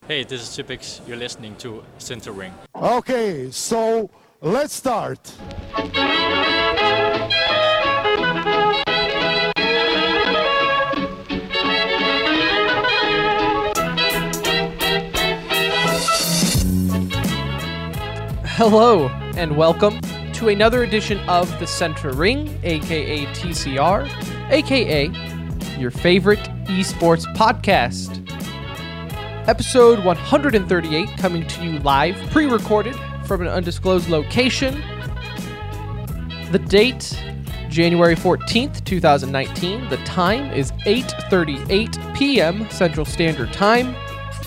Hey, this is Typix. You're listening to Center Ring. Okay, so let's start. Hello, and welcome to another edition of the Center Ring, aka TCR, aka your favorite esports podcast. Episode 138 coming to you live, pre-recorded from an undisclosed location. The date, January 14th, 2019. The time is 8:38 p.m. Central Standard Time.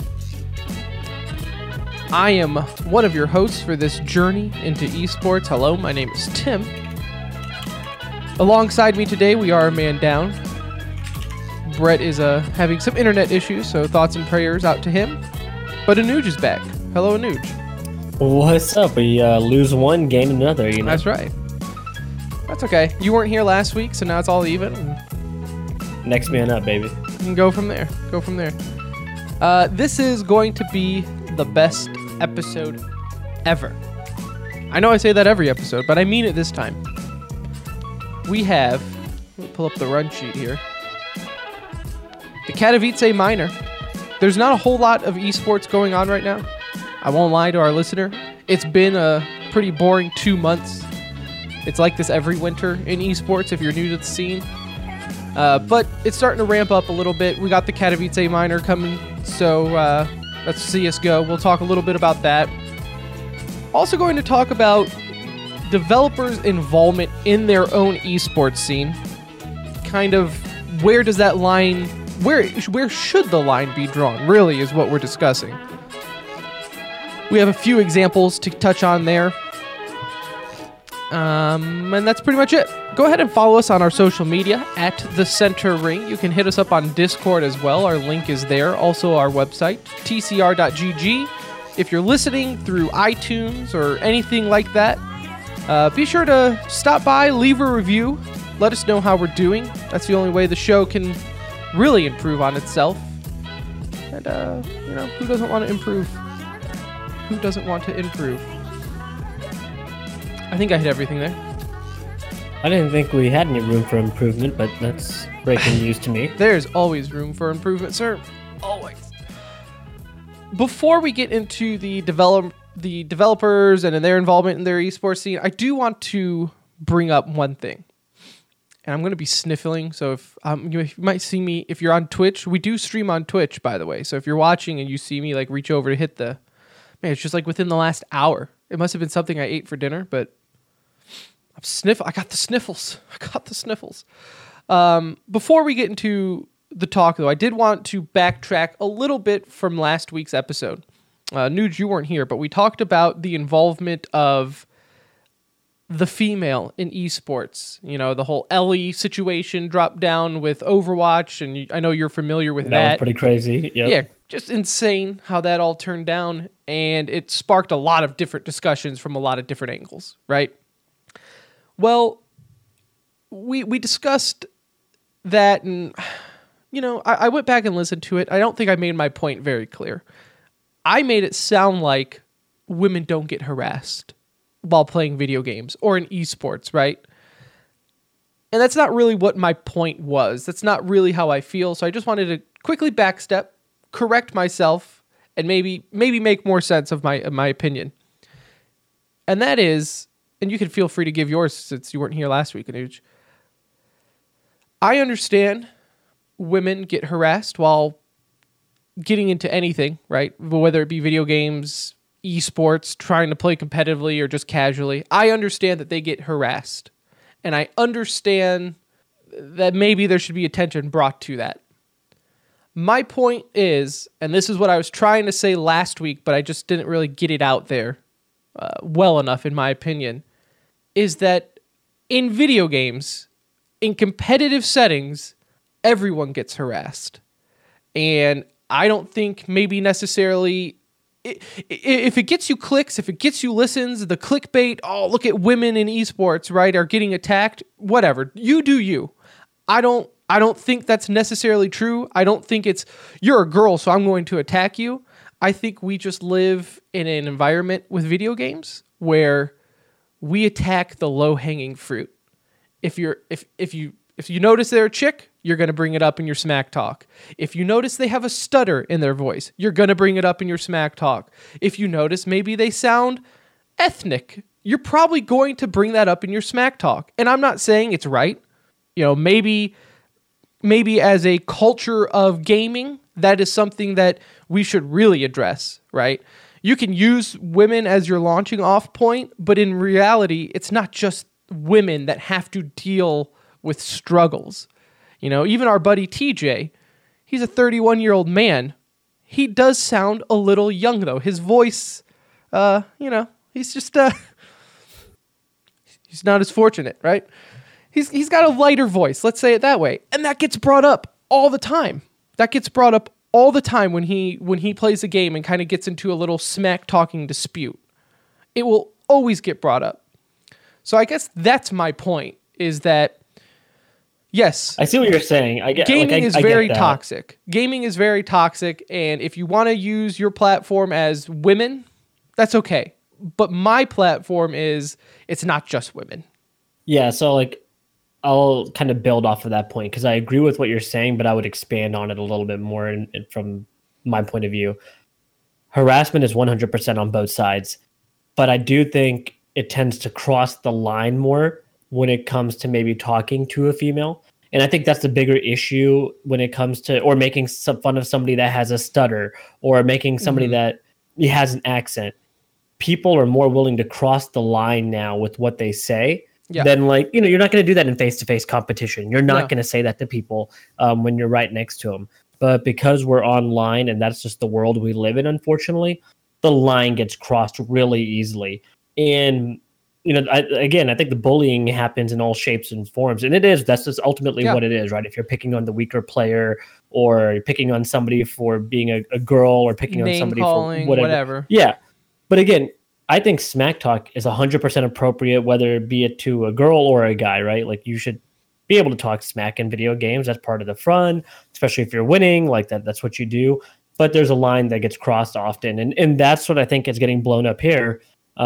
I am one of your hosts for this journey into esports. Hello, my name is Tim. Alongside me today, we are a man down. Brett is having some internet issues, so thoughts and prayers out to him. But Anuj is back. Hello, Anuj. What's up? We lose one, gain another, you know? That's right. That's okay. You weren't here last week, so now it's all even. Next man up, baby. You can go from there. This is going to be the best episode ever. I know I say that every episode, but I mean it this time. We have, let me pull up the run sheet here. The Katowice Minor. There's not a whole lot of esports going on right now. I won't lie to our listener. It's been a pretty boring 2 months. It's like this every winter in esports if you're new to the scene. But it's starting to ramp up a little bit. We got the Katowice Minor coming, so let's see us go. We'll talk a little bit about that. Also going to talk about developers' involvement in their own esports scene. Kind of where does that line, where should the line be drawn, really, is what we're discussing. We have a few examples to touch on there. And that's pretty much it. Go ahead and follow us on our social media at The Center Ring. You can hit us up on Discord as well. Our link is there. Also our website, tcr.gg. If you're listening through iTunes or anything like that, be sure to stop by, leave a review. Let us know how we're doing. That's the only way the show can really improve on itself. And, who doesn't want to improve? Who doesn't want to improve? I think I hit everything there. I didn't think we had any room for improvement, but that's breaking news to me. There's always room for improvement, sir. Always. Before we get into the developers and their involvement in their esports scene, I do want to bring up one thing. And I'm going to be sniffling, so if you might see me, if you're on Twitch, we do stream on Twitch, by the way. So if you're watching and you see me like reach over to hit the, man, it's just like within the last hour. It must have been something I ate for dinner, but I got the sniffles. Before we get into the talk, though, I did want to backtrack a little bit from last week's episode. Nuge, you weren't here, but we talked about the involvement of the female in esports. You know, the whole Ellie situation dropped down with Overwatch, and I know you're familiar with that. That was pretty crazy. Yep. Yeah, just insane how that all turned down, and it sparked a lot of different discussions from a lot of different angles, right? Well, we discussed that, and, I went back and listened to it. I don't think I made my point very clear. I made it sound like women don't get harassed while playing video games or in esports, right? And that's not really what my point was. That's not really how I feel. So I just wanted to quickly backstep, correct myself, and maybe make more sense of my opinion. And that is, and you can feel free to give yours since you weren't here last week, Anuj. I understand women get harassed while getting into anything, right? Whether it be video games, esports, trying to play competitively or just casually. I understand that they get harassed. And I understand that maybe there should be attention brought to that. My point is, and this is what I was trying to say last week, but I just didn't really get it out there well enough, in my opinion, is that in video games, in competitive settings, everyone gets harassed. And I don't think maybe necessarily, if it gets you clicks, if it gets you listens, the clickbait, oh, look at women in esports, right, are getting attacked, whatever. You do you. I don't think that's necessarily true. I don't think it's, you're a girl, so I'm going to attack you. I think we just live in an environment with video games where we attack the low-hanging fruit. If you notice they're a chick, you're going to bring it up in your smack talk. If you notice they have a stutter in their voice, you're going to bring it up in your smack talk. If you notice maybe they sound ethnic, you're probably going to bring that up in your smack talk. And I'm not saying it's right. Maybe as a culture of gaming, that is something that we should really address, right? You can use women as your launching off point, but in reality, it's not just women that have to deal with struggles. Even our buddy TJ, he's a 31-year-old man. He does sound a little young, though. His voice, he's just, he's not as fortunate, right? He's got a lighter voice, let's say it that way. And that gets brought up all the time. When he plays a game and kind of gets into a little smack-talking dispute. It will always get brought up. So I guess that's my point, is that, yes. I see what you're saying. Gaming is very toxic. Gaming is very toxic, and if you want to use your platform as women, that's okay. But my platform it's not just women. Yeah, so I'll kind of build off of that point because I agree with what you're saying, but I would expand on it a little bit more from my point of view. Harassment is 100% on both sides, but I do think it tends to cross the line more when it comes to maybe talking to a female. And I think that's the bigger issue when it comes to, or making some fun of somebody that has a stutter, or making somebody that has an accent. People are more willing to cross the line now with what they say. Yeah. Then you're not going to do that in face-to-face competition. You're not going to say that to people when you're right next to them. But because we're online and that's just the world we live in, unfortunately, the line gets crossed really easily. And, I think the bullying happens in all shapes and forms. And that's just ultimately what it is, right? If you're picking on the weaker player, or you're picking on somebody for being a girl, or picking on somebody for whatever. Yeah. But again, I think smack talk is 100% appropriate, whether it be it to a girl or a guy, right? You should be able to talk smack in video games. That's part of the fun, especially if you're winning, that's what you do. But there's a line that gets crossed often. And that's what I think is getting blown up here.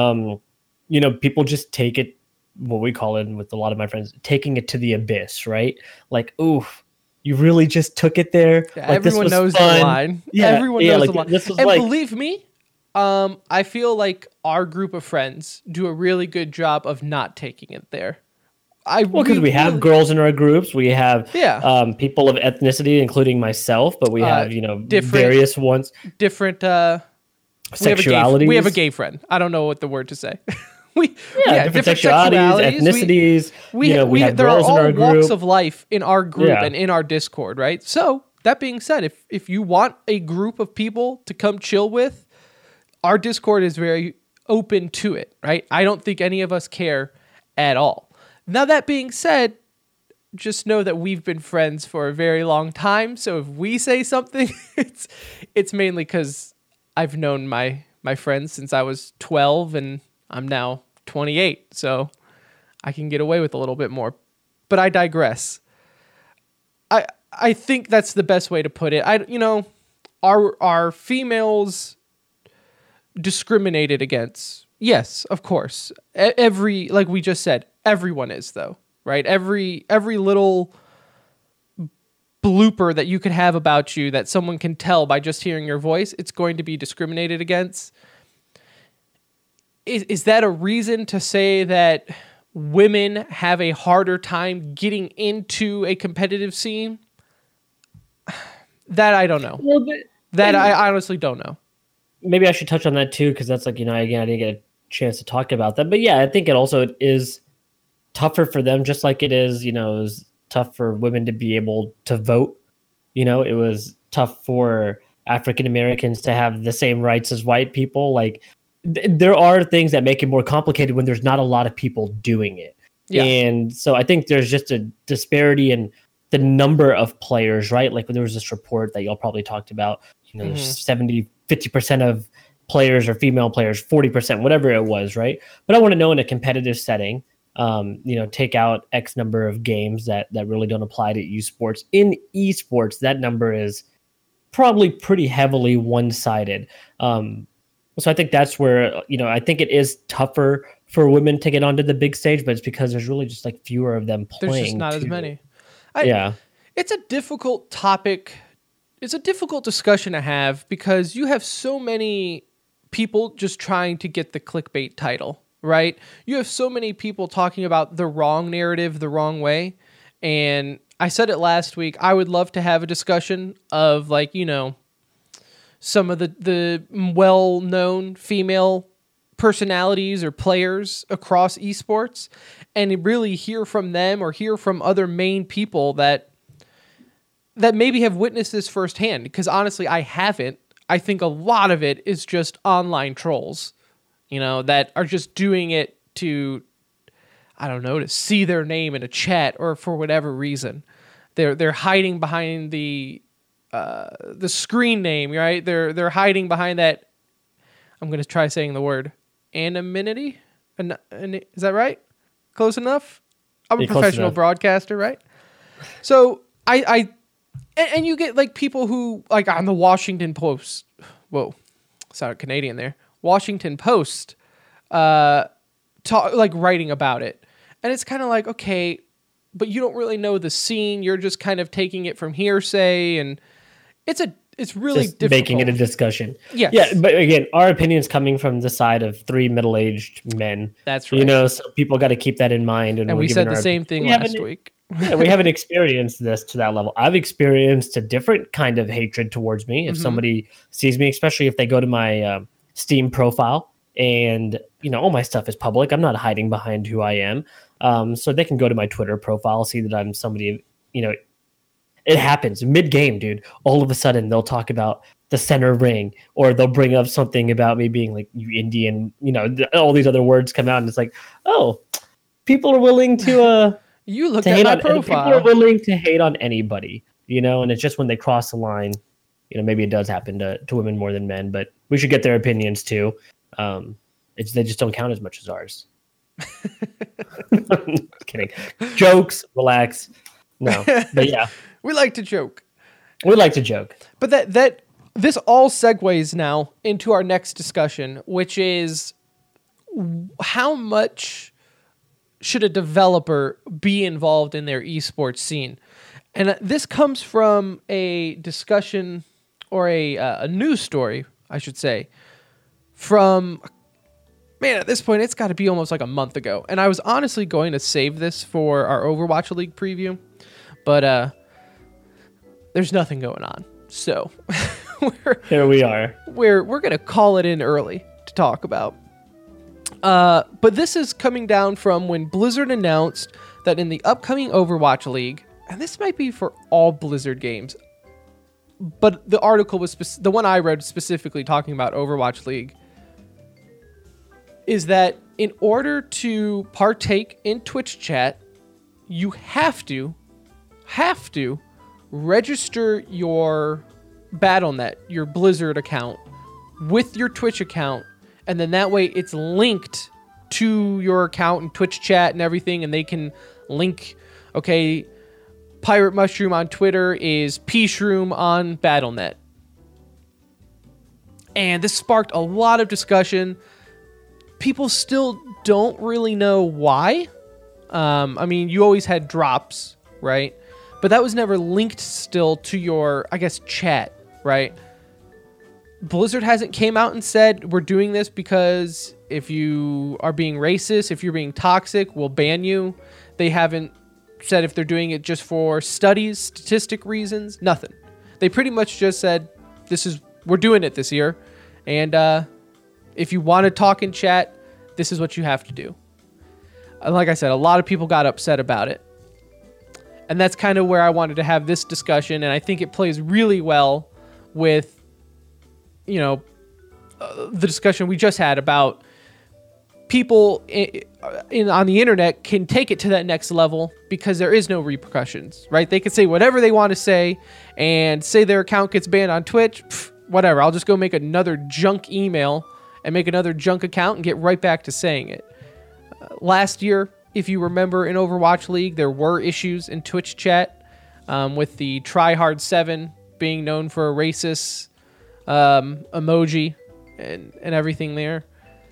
People just take it, what we call it with a lot of my friends, taking it to the abyss, right? Oof, you really just took it there. Yeah, everyone knows the line. Yeah, everyone knows the line. Believe me, I feel like our group of friends do a really good job of not taking it there. Because we have girls in our groups, we have people of ethnicity, including myself, but we have various ones, different sexualities. We have a gay friend. I don't know what the word to say. different sexualities, ethnicities. We have there girls are all in our group. walks of life in our group and in our Discord, right? So that being said, if you want a group of people to come chill with, our Discord is very open to it, right? I don't think any of us care at all. Now, that being said, just know that we've been friends for a very long time. So if we say something, it's mainly because I've known my friends since I was 12 and I'm now 28. So I can get away with a little bit more. But I digress. I think that's the best way to put it. Are females discriminated against? Yes, of course. Like we just said, everyone is, though, right? Every little blooper that you could have about you that someone can tell by just hearing your voice, it's going to be discriminated against. Is that a reason to say that women have a harder time getting into a competitive scene? That I don't know. Well, I honestly don't know. Maybe I should touch on that too, because that's again, I didn't get a chance to talk about that. But yeah, I think it is tougher for them, just like it is, it was tough for women to be able to vote. It was tough for African Americans to have the same rights as white people. There are things that make it more complicated when there's not a lot of people doing it. Yeah. And so I think there's just a disparity in the number of players, right? Like there was this report that y'all probably talked about, there's 50% of players are female players, 40%, whatever it was, right? But I want to know in a competitive setting, take out X number of games that really don't apply to esports. In esports, that number is probably pretty heavily one-sided. So I think that's where, I think it is tougher for women to get onto the big stage, but it's because there's really just like fewer of them playing. There's just not as many. Yeah. It's a difficult topic. It's a difficult discussion to have because you have so many people just trying to get the clickbait title, right? You have so many people talking about the wrong narrative the wrong way. And I said it last week, I would love to have a discussion of like, some of the well-known female personalities or players across esports and really hear from them or hear from other main people that maybe have witnessed this firsthand. Because honestly, I haven't. I think a lot of it is just online trolls, that are just doing it to, I don't know, to see their name in a chat or for whatever reason. They're hiding behind the screen name, right? They're hiding behind that. I'm going to try saying the word anonymity. Is that right? Close enough? I'm a professional broadcaster, right? So and you get like people who like on the Washington Post. Whoa, sounded Canadian there. Washington Post, like writing about it, and it's kind of like, okay, but you don't really know the scene. You're just kind of taking it from hearsay, and it's really just difficult. Making it a discussion. Yes. Yeah, but again, our opinion's coming from the side of three middle-aged men. That's right. So people got to keep that in mind. And we said the same thing last week. Yeah, we haven't experienced this to that level. I've experienced a different kind of hatred towards me. If somebody sees me, especially if they go to my Steam profile and, all my stuff is public. I'm not hiding behind who I am. So they can go to my Twitter profile, see that I'm somebody, it happens mid-game, dude. All of a sudden, they'll talk about the center ring, or they'll bring up something about me being like, you Indian, all these other words come out, and it's like, oh, people are willing to you look at my profile. People are willing to hate on anybody, and it's just when they cross the line, maybe it does happen to women more than men, but we should get their opinions too. They just don't count as much as ours. Kidding. Jokes, relax. No, but yeah. We like to joke. We like to joke. But that this all segues now into our next discussion, which is how much should a developer be involved in their esports scene? And this comes from a discussion or a news story, I should say, from, man, at this point, it's got to be almost like a month ago. And I was honestly going to save this for our Overwatch League preview, but there's nothing going on. So here we are. We're going to call it in early to talk about. But this is coming down from when Blizzard announced that in the upcoming Overwatch League, and this might be for all Blizzard games, but the article was the one I read specifically talking about Overwatch League, is that in order to partake in Twitch chat, you have to register your Battle.net, your Blizzard account, with your Twitch account, and then that way it's linked to your account and Twitch chat and everything, and they can link, okay, Pirate Mushroom on Twitter is P-Shroom on Battle.net. And this sparked a lot of discussion. People still don't really know why. I mean, you always had drops, right? But that was never linked still to your, I guess, chat, right? Blizzard hasn't came out and said, we're doing this because if you are being racist, if you're being toxic, we'll ban you. They haven't said if they're doing it just for studies, statistic reasons, nothing. They pretty much just said, we're doing it this year. And if you want to talk in chat, this is what you have to do. And like I said, a lot of people got upset about it. And that's kind of where I wanted to have this discussion. And I think it plays really well with, the discussion we just had about people on the internet can take it to that next level because there is no repercussions, right? They can say whatever they want to say and say their account gets banned on Twitch. Whatever. I'll just go make another junk email and make another junk account and get right back to saying it. Last year, if you remember, in Overwatch League, there were issues in Twitch chat with the Tryhard 7 being known for a racist emoji and everything there.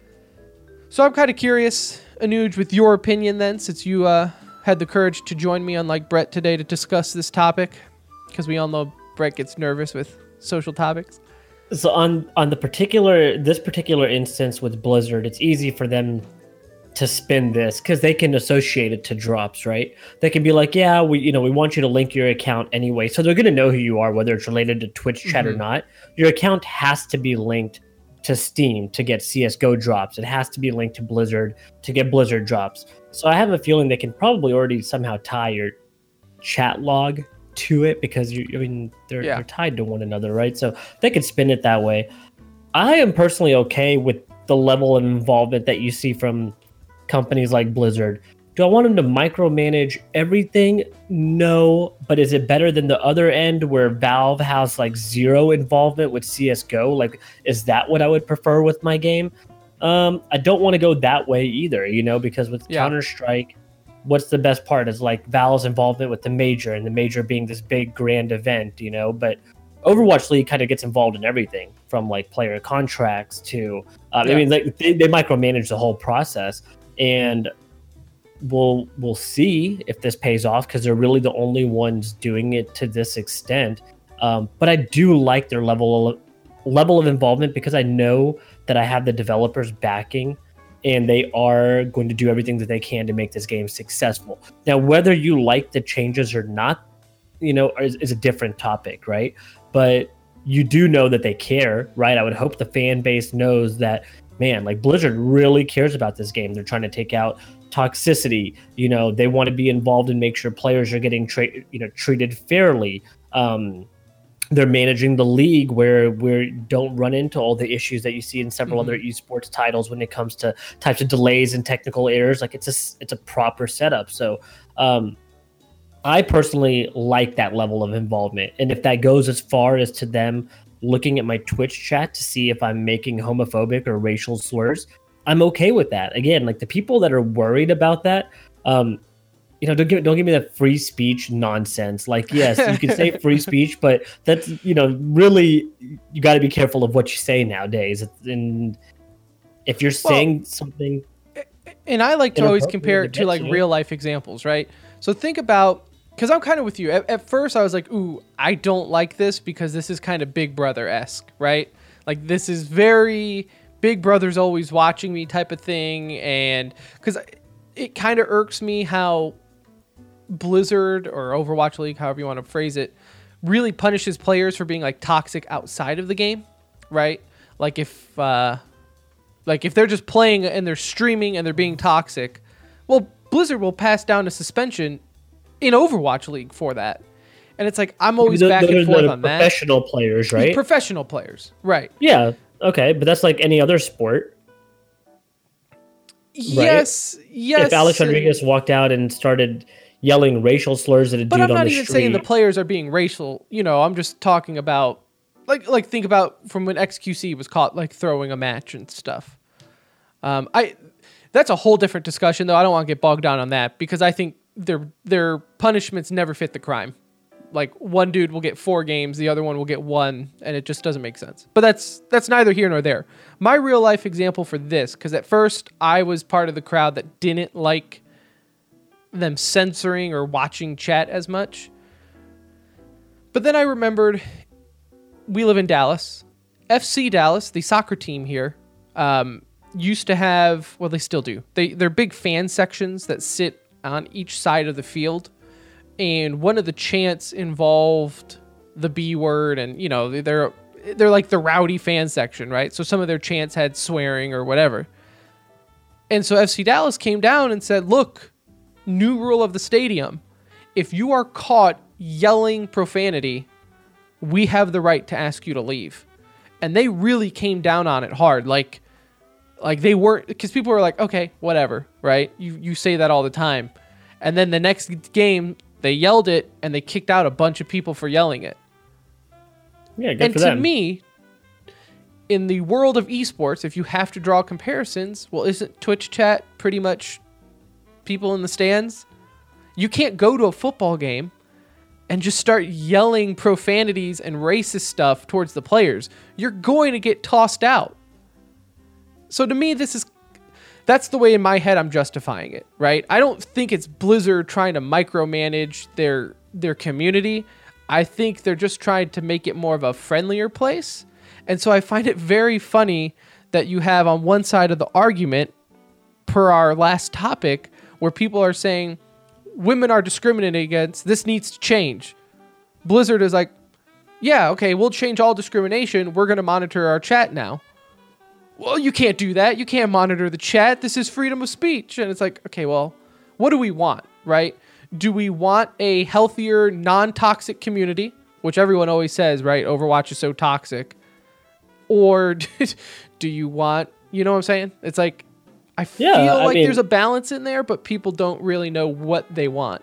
So I'm kind of curious, Anuj, with your opinion then, since you had the courage to join me, unlike Brett today, to discuss this topic, because we all know Brett gets nervous with social topics. So on this particular instance with Blizzard, it's easy for them to spin this because they can associate it to drops, right? They can be like, yeah, we want you to link your account anyway. So they're going to know who you are, whether it's related to Twitch chat or not. Your account has to be linked to Steam to get CSGO drops. It has to be linked to Blizzard to get Blizzard drops. So I have a feeling they can probably already somehow tie your chat log to it because they're tied to one another, right? So they could spin it that way. I am personally okay with the level of involvement that you see from companies like Blizzard. Do I want them to micromanage everything? No, but is it better than the other end where Valve has like zero involvement with CSGO? Like, is that what I would prefer with my game? I don't want to go that way either, because with Counter-Strike, what's the best part is like Valve's involvement with the major, and the major being this big grand event, but Overwatch League kind of gets involved in everything from like player contracts to, they micromanage the whole process, and we'll see if this pays off because they're really the only ones doing it to this extent. But I do like their level of involvement because I know that I have the developers backing, and they are going to do everything that they can to make this game successful. Now, whether you like the changes or not, is a different topic, right? But you do know that they care, right? I would hope the fan base knows that, man, like Blizzard really cares about this game. They're trying to take out toxicity. They want to be involved and make sure players are getting treated fairly. They're managing the league where we don't run into all the issues that you see in several other esports titles when it comes to types of delays and technical errors. Like it's a proper setup. So I personally like that level of involvement. And if that goes as far as to them looking at my Twitch chat to see if I'm making homophobic or racial slurs, I'm okay with that. Again, like the people that are worried about that, don't give me that free speech nonsense. Like, yes, you can say free speech, but that's, really, you got to be careful of what you say nowadays. And if you're saying something, and I like to always compare it to like real life examples, right? So think about, because I'm kind of with you. At first, I was like, ooh, I don't like this because this is kind of Big Brother-esque, right? Like, this is very Big Brother's always watching me type of thing. And because it kind of irks me how Blizzard or Overwatch League, however you want to phrase it, really punishes players for being like toxic outside of the game, right? Like if they're just playing and they're streaming and they're being toxic, well, Blizzard will pass down a suspension in Overwatch League for that. And it's like, I'm always back and forth on that. Professional players, right? Professional players, right. Yeah, okay, but that's like any other sport. Yes, right? Yes. If Alex Rodriguez walked out and started yelling racial slurs at a dude on the street. But I'm not even saying the players are being racial. I'm just talking about, like think about from when XQC was caught like throwing a match and stuff. That's a whole different discussion, though. I don't want to get bogged down on that because I think their punishments never fit the crime. Like one dude will get 4 games, the other one will get 1, and it just doesn't make sense. But that's neither here nor there. My real life example for this, because at first I was part of the crowd that didn't like them censoring or watching chat as much. But then I remembered we live in Dallas. FC Dallas, the soccer team here, used to have, well, they still do. They're big fan sections that sit on each side of the field. And one of the chants involved the B word, and they're like the rowdy fan section, right? So some of their chants had swearing or whatever. And so FC Dallas came down and said, look, new rule of the stadium. If you are caught yelling profanity, we have the right to ask you to leave. And they really came down on it hard. Like they weren't, because people were like, okay, whatever, right? You say that all the time. And then the next game, they yelled it and they kicked out a bunch of people for yelling it. Yeah, good for them. And to me, in the world of esports, if you have to draw comparisons, well, isn't Twitch chat pretty much people in the stands? You can't go to a football game and just start yelling profanities and racist stuff towards the players, you're going to get tossed out. So to me, that's the way in my head I'm justifying it, right? I don't think it's Blizzard trying to micromanage their community. I think they're just trying to make it more of a friendlier place. And so I find it very funny that you have on one side of the argument, per our last topic, where people are saying women are discriminated against, this needs to change. Blizzard is like, yeah, okay, we'll change all discrimination. We're going to monitor our chat now. Well, you can't do that. You can't monitor the chat. This is freedom of speech. And it's like, okay, well, what do we want, right? Do we want a healthier, non-toxic community, which everyone always says, right? Overwatch is so toxic. Or do you want, you know what I'm saying? It's like, I feel there's a balance in there, but people don't really know what they want.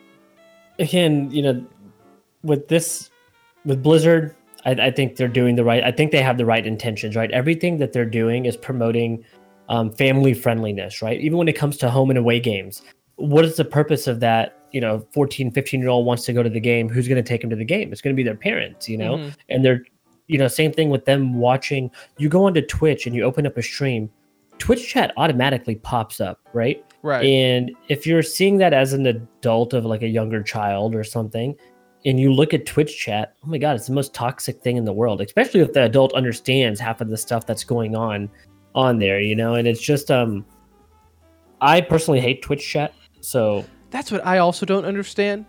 Again, with Blizzard, I think they're doing I think they have the right intentions, right? Everything that they're doing is promoting family friendliness, right? Even when it comes to home and away games, what is the purpose of that? 14, 15-year-old wants to go to the game. Who's going to take them to the game? It's going to be their parents, Mm-hmm. And they're, same thing with them watching. You go onto Twitch and you open up a stream, Twitch chat automatically pops up, right? Right. And if you're seeing that as an adult of like a younger child or something, and you look at Twitch chat, oh my God, it's the most toxic thing in the world, especially if the adult understands half of the stuff that's going on there, and it's just, I personally hate Twitch chat. So that's what I also don't understand.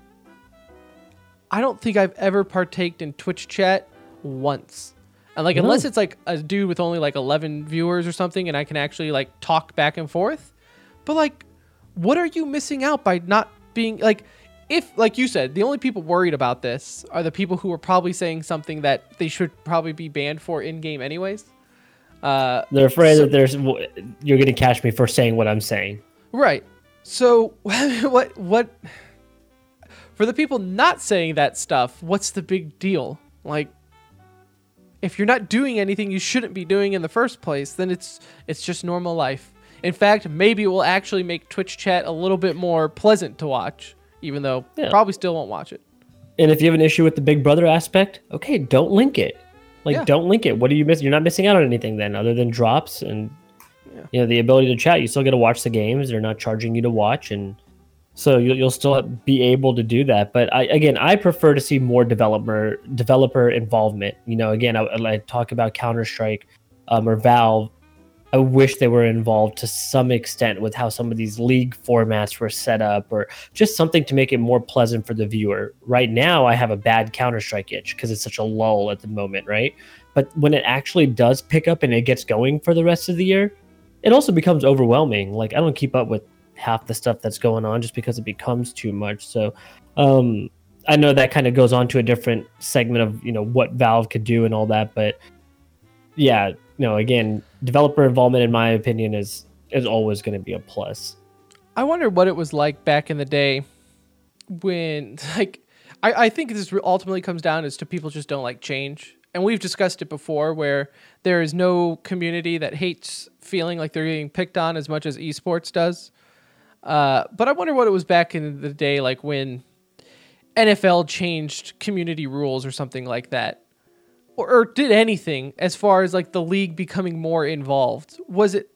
I don't think I've ever partaked in Twitch chat once. And unless it's like a dude with only like 11 viewers or something, and I can actually like talk back and forth. But like, what are you missing out by not being like, if, like you said, the only people worried about this are the people who are probably saying something that they should probably be banned for in-game anyways. They're afraid that you're going to catch me for saying what I'm saying. Right. So what for the people not saying that stuff, what's the big deal? Like, if you're not doing anything you shouldn't be doing in the first place, then it's just normal life. In fact, maybe it will actually make Twitch chat a little bit more pleasant to watch, even though probably still won't watch it. And if you have an issue with the Big Brother aspect, okay, don't link it. Don't link it. What do you miss? You're not missing out on anything then, other than drops and the ability to chat. You still get to watch the games. They're not charging you to watch, and so you'll still be able to do that. But I prefer to see more developer involvement. Again, I talk about Counter-Strike or Valve. I wish they were involved to some extent with how some of these league formats were set up, or just something to make it more pleasant for the viewer. Right now, I have a bad Counter-Strike itch because it's such a lull at the moment, right? But when it actually does pick up and it gets going for the rest of the year, it also becomes overwhelming. Like, I don't keep up with half the stuff that's going on just because it becomes too much. So I know that kind of goes on to a different segment of, what Valve could do and all that. But yeah, again, developer involvement, in my opinion, is always going to be a plus. I wonder what it was like back in the day when, I think this ultimately comes down as to people just don't like change. And we've discussed it before, where there is no community that hates feeling like they're getting picked on as much as esports does. But I wonder what it was back in the day, like when NFL changed community rules or something like that, or did anything as far as like the league becoming more involved. Was it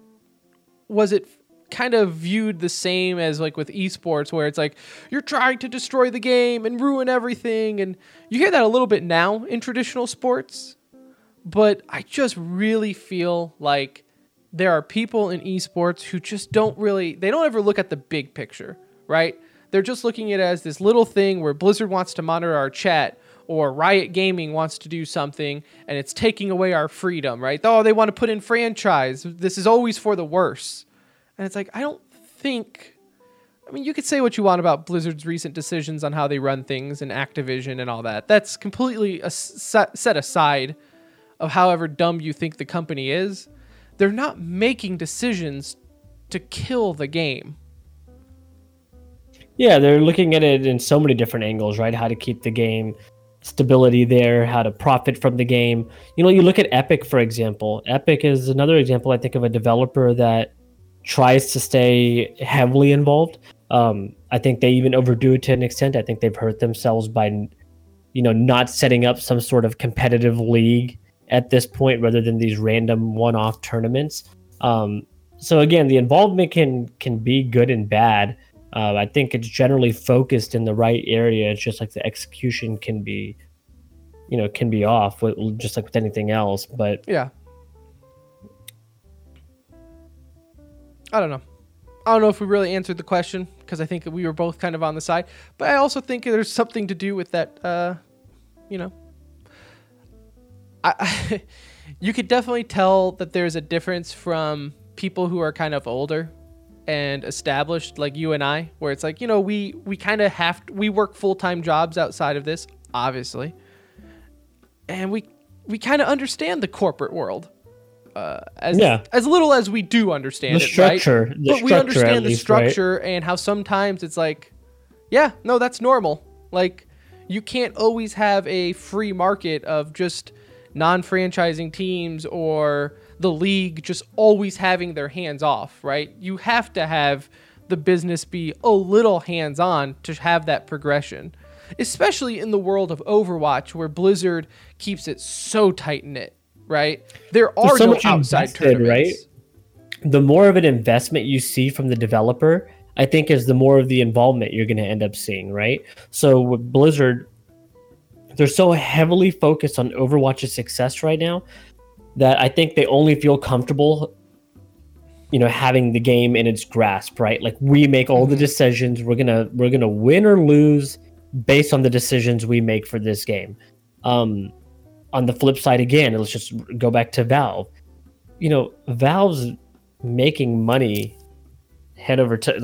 kind of viewed the same as like with esports, where it's like you're trying to destroy the game and ruin everything? And you hear that a little bit now in traditional sports, but I just really feel like there are people in esports who just don't ever look at the big picture, right? They're just looking at it as this little thing where Blizzard wants to monitor our chat, or Riot Gaming wants to do something, and it's taking away our freedom, right? Oh, they want to put in franchise. This is always for the worse. And it's like, I don't think... I mean, you could say what you want about Blizzard's recent decisions on how they run things and Activision and all that. That's completely set aside of however dumb you think the company is. They're not making decisions to kill the game. Yeah, they're looking at it in so many different angles, right? How to keep the game stability there, how to profit from the game. You look at Epic, for example. Epic is another example, I think, of a developer that tries to stay heavily involved. I think they even overdo it to an extent. I think they've hurt themselves by, not setting up some sort of competitive league at this point rather than these random one-off tournaments. So again, the involvement can be good and bad. I think it's generally focused in the right area. It's just like the execution can be off, just like with anything else. But Yeah. I don't know if we really answered the question, because I think we were both kind of on the side. But I also think there's something to do with that, you could definitely tell that there's a difference from people who are kind of older and established, like you and I, where it's like, we kind of we work full-time jobs outside of this, obviously. And we kind of understand the corporate world. As little as we do understand the structure, right? But we understand the structure, right? And how sometimes it's like, yeah, no, that's normal. Like, you can't always have a free market of just non-franchising teams or the league just always having their hands off, right? You have to have the business be a little hands-on to have that progression, especially in the world of Overwatch, where Blizzard keeps it so tight-knit. Right, there are no outside tournaments. Right, the more of an investment you see from the developer, I think, is the more of the involvement you're going to end up seeing. Right, so with Blizzard, they're so heavily focused on Overwatch's success right now that I think they only feel comfortable, having the game in its grasp. Right, like, we make all the decisions. We're gonna win or lose based on the decisions we make for this game. On the flip side, again, let's just go back to Valve. Valve's making money head over toe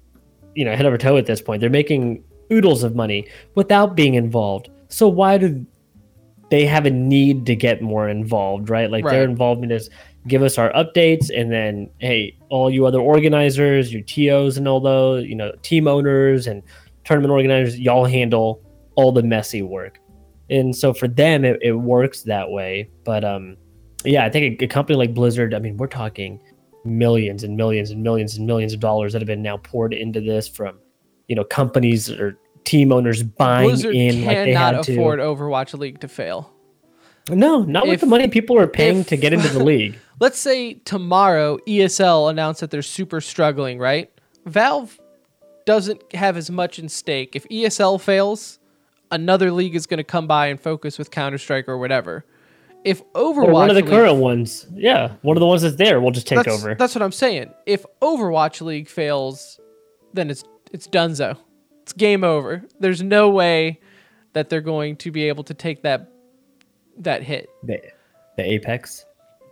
at this point. They're making oodles of money without being involved. So why do they have a need to get more involved, right? Like, their involvement is give us our updates, and then, hey, all you other organizers, your TOs and all those, team owners and tournament organizers, y'all handle all the messy work. And so for them, it works that way. But I think a company like Blizzard, I mean, we're talking millions and millions and millions and millions of dollars that have been now poured into this from, companies or team owners buying Blizzard in like they had to. Blizzard cannot afford Overwatch League to fail. No, not with the money people are paying to get into the league. Let's say tomorrow ESL announced that they're super struggling, right? Valve doesn't have as much in stake. If ESL fails, another league is going to come by and focus with Counter-Strike or whatever. If Overwatch, or one of the current ones, one of the ones that's there, will just take over. That's what I'm saying. If Overwatch League fails, then it's donezo. It's game over. There's no way that they're going to be able to take that hit. The Apex.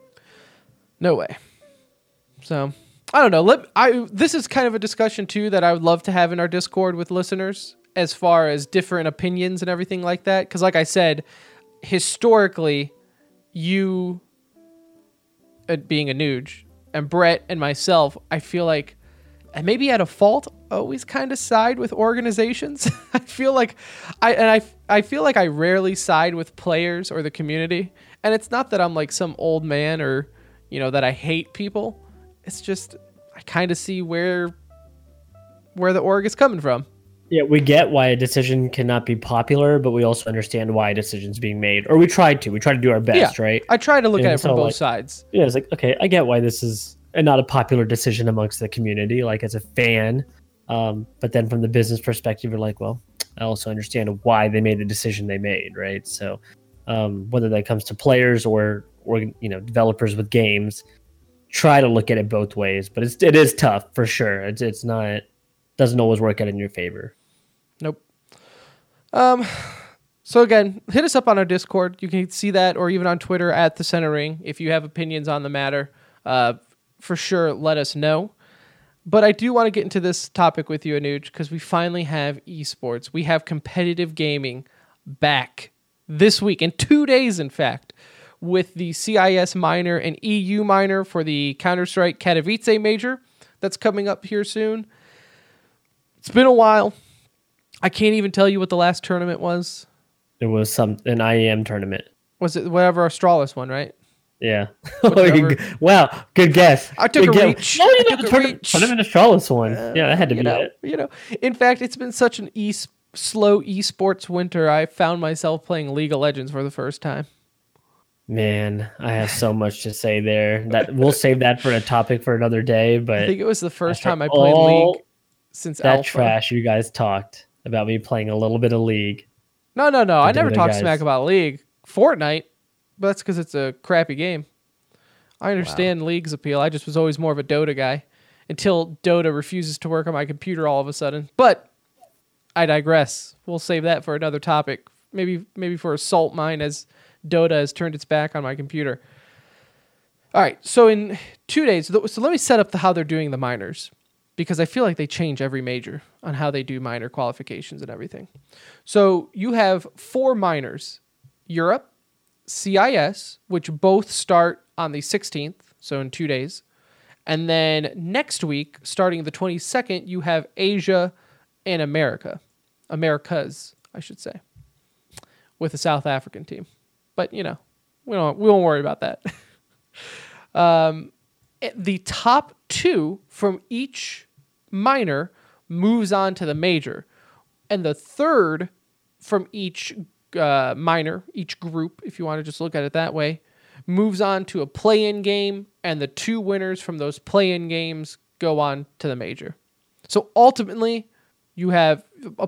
No way. So I don't know. This is kind of a discussion too that I would love to have in our Discord with listeners, as far as different opinions and everything like that. Because like I said, historically, you, being a Nuge, and Brett and myself, I feel like, and maybe at a fault, always kind of side with organizations. I feel like I feel like I rarely side with players or the community. And it's not that I'm like some old man or, that I hate people. It's just, I kind of see where the org is coming from. Yeah, we get why a decision cannot be popular, but we also understand why a decision's being made. Or we try to do our best, right? I try to look at it from both sides. Yeah, it's like, okay, I get why this is not a popular decision amongst the community, like as a fan. But then from the business perspective, you're like, well, I also understand why they made the decision they made, right? So whether that comes to players or developers with games, try to look at it both ways. But it is tough for sure. It's not, doesn't always work out in your favor. Nope. So again, hit us up on our Discord. You can see that, or even on Twitter at The Center Ring. If you have opinions on the matter, for sure, let us know. But I do want to get into this topic with you, Anuj, because we finally have esports. We have competitive gaming back this week, in 2 days, in fact, with the CIS minor and EU minor for the Counter-Strike Katowice major that's coming up here soon. It's been a while. I can't even tell you what the last tournament was. It was an IEM tournament. Was it whatever Australis won, right? Yeah. Whichever. Wow. Good guess. I took Good a guess. reach. No, you I didn't took a put reach. him in the Strawless one. Yeah, that had to be it. In fact, it's been such an slow esports winter. I found myself playing League of Legends for the first time. Man, I have so much to say there. That we'll save that for a topic for another day. But I think it was the first after time I played all League since that Alpha. trash you guys talked about me playing a little bit of League. No. I never Dota talked guys. smack about League. Fortnite, but that's because it's a crappy game. I understand League's appeal. I just was always more of a Dota guy until Dota refuses to work on my computer all of a sudden. But I digress. We'll save that for another topic. Maybe for Assault Mine, as Dota has turned its back on my computer. All right, so in 2 days, so let me set up how they're doing the minors, because I feel like they change every major on how they do minor qualifications and everything. So you have 4 minors: Europe, CIS, which both start on the 16th, so in 2 days. And then next week, starting the 22nd, you have Asia and Americas, I should say, with a South African team. But, we won't worry about that. The top 2 from each minor moves on to the major. And the third from each minor, each group, if you want to just look at it that way, moves on to a play-in game, and the 2 winners from those play-in games go on to the major. So ultimately, you have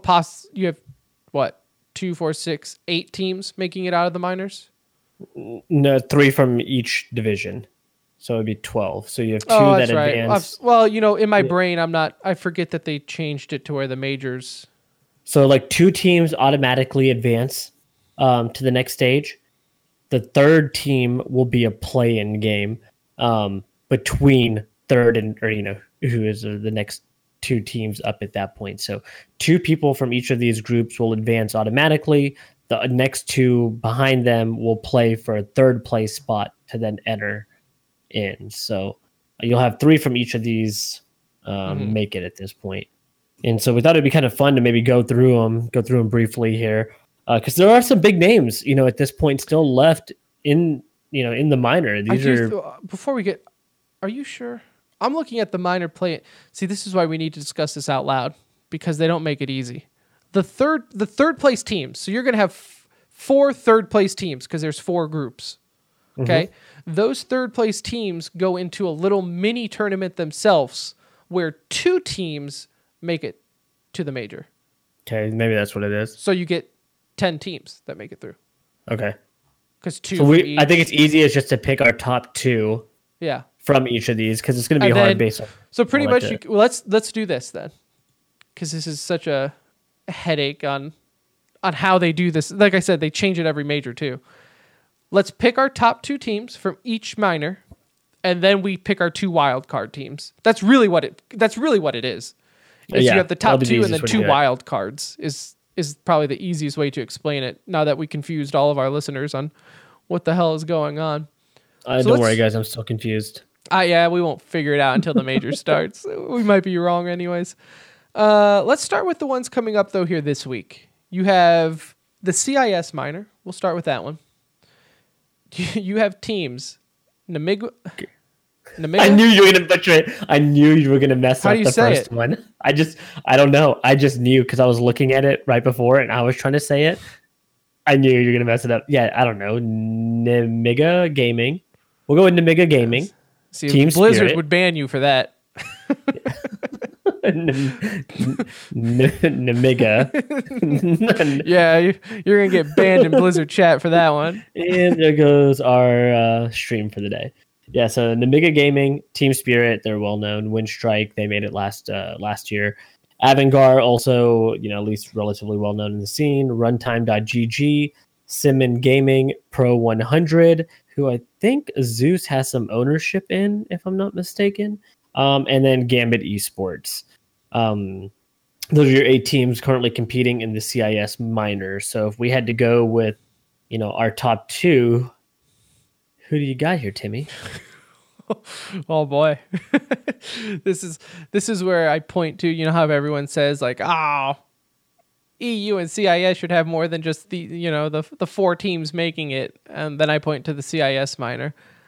what, 2, 4, 6, 8 teams making it out of the minors? No, 3 from each division. So it'd be 12. So you have 2 that advance. Well, in my brain, I forget that they changed it to where the majors. So like 2 teams automatically advance to the next stage. The third team will be a play-in game between third and, who is the next 2 teams up at that point. So 2 people from each of these groups will advance automatically. The next 2 behind them will play for a third place spot to then enter in. So you'll have 3 from each of these make it at this point. And so we thought it'd be kind of fun to maybe go through them briefly here, because there are some big names, at this point still left in the minor. Before we get, are you sure? I'm looking at the minor play. See, this is why we need to discuss this out loud, because they don't make it easy. The third place teams. So you're going to have 4 third place teams because there's 4 groups. Okay. Mm-hmm. Those third place teams go into a little mini tournament themselves where 2 teams make it to the major. Okay. Maybe that's what it is. So you get 10 teams that make it through. Okay. Because 2. So I think it's easiest just to pick our top 2. Yeah. From each of these, because it's going to be hard based on. So pretty much, let's do this then, because this is such a headache on how they do this. Like I said, they change it every major too. Let's pick our top 2 teams from each minor, and then we pick our 2 wild card teams. That's really what it is. You have the top 2 and then 2 wild cards is probably the easiest way to explain it. Now that we confused all of our listeners on what the hell is going on. Don't worry, guys. I'm still confused. Yeah, we won't figure it out until the major starts. We might be wrong anyways. Let's start with the ones coming up, though, here this week. You have the CIS minor. We'll start with that one. You have teams. Namiga. I knew you were going to butcher it. I knew you were going to mess up the first one. I don't know. I just knew because I was looking at it right before and I was trying to say it. I knew you were going to mess it up. Yeah, I don't know. Namiga Gaming. We'll go with Namiga Gaming. Yes. See, Team Blizzard Spirit would ban you for that. Namiga. Yeah, you're going to get banned in Blizzard chat for that one. And there goes our stream for the day. Yeah, so Namiga Gaming, Team Spirit, they're well known. Windstrike, they made it last year. Avangar, also, at least relatively well known in the scene. Runtime.gg, Simon Gaming, Pro 100, who I think Zeus has some ownership in, if I'm not mistaken. And then Gambit Esports. Those are your 8 teams currently competing in the CIS minors. So if we had to go with, our top 2, who do you got here, Timmy? Oh boy. This is where I point to, how everyone says like, EU and CIS should have more than just the 4 teams making it, and then I point to the CIS minor.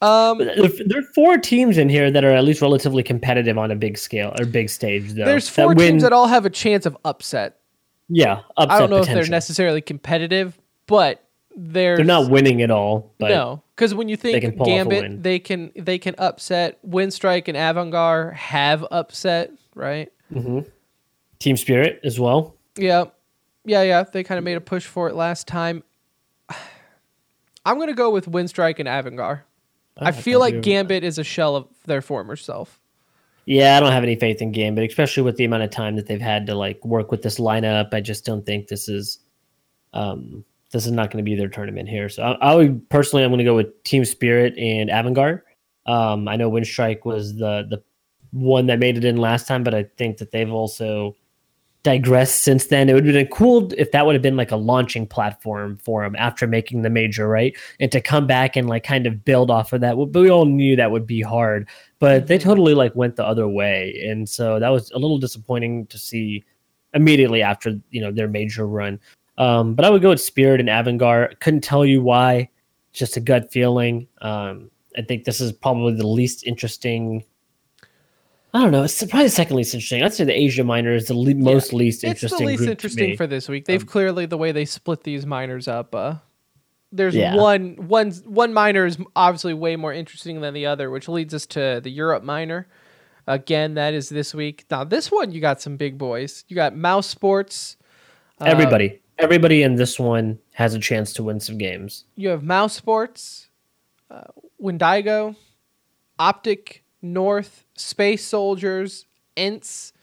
There are 4 teams in here that are at least relatively competitive on a big scale or big stage, though. There's 4 teams that all have a chance of upset. Yeah, upset I don't know potential. if they're necessarily competitive, but they're not winning at all. But no, because when you think can pull off a win. Gambit, they can upset. Windstrike and Avangard have upset, right? Mm-hmm. Team Spirit as well. Yeah. They kind of made a push for it last time. I'm gonna go with Windstrike and Avangard. I feel like Gambit is a shell of their former self. Yeah, I don't have any faith in Gambit, especially with the amount of time that they've had to like work with this lineup. I just don't think this is not going to be their tournament here. So I would personally, I'm going to go with Team Spirit and Avangard. I know Windstrike was the one that made it in last time, but I think that they've also digressed since then. It would have been cool if that would have been like a launching platform for them after making the major, right? And to come back and like kind of build off of that. But we all knew that would be hard, but they totally like went the other way. And so that was a little disappointing to see immediately after, their major run. But I would go with Spirit and Avangard. Couldn't tell you why. Just a gut feeling. I think this is probably the least interesting. I don't know. It's probably the second least interesting. I'd say the Asia minor is the most least interesting. It's the least group interesting for this week. They've clearly, the way they split these minors up, there's one minor is obviously way more interesting than the other, which leads us to the Europe minor. Again, that is this week. Now, this one, you got some big boys. You got Mouse Sports. Everybody in this one has a chance to win some games. You have Mouse Sports, Wendigo, Optic, North, Space Soldiers, ENCE,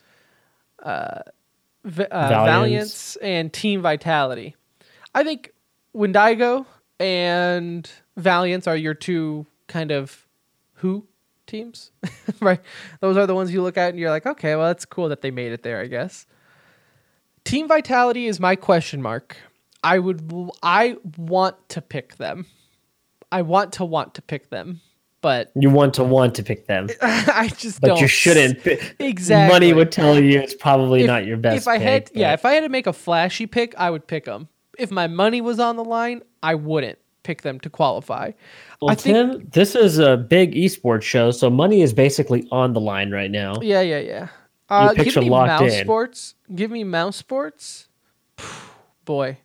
Valiance, and Team Vitality. I think Wendigo and Valiance are your 2 kind of teams, right? Those are the ones you look at and you're like, okay, well, that's cool that they made it there, I guess. Team Vitality is my question mark. I want to pick them. I want to pick them. But you want to pick them. I just but don't. You shouldn't. Exactly. Money would tell you it's probably not your best pick. If I had to make a flashy pick, I would pick them. If my money was on the line, I wouldn't pick them to qualify. Well, Tim, this is a big esports show, so money is basically on the line right now. Yeah. Your picks are locked in. Give me Mouse Sports. Boy.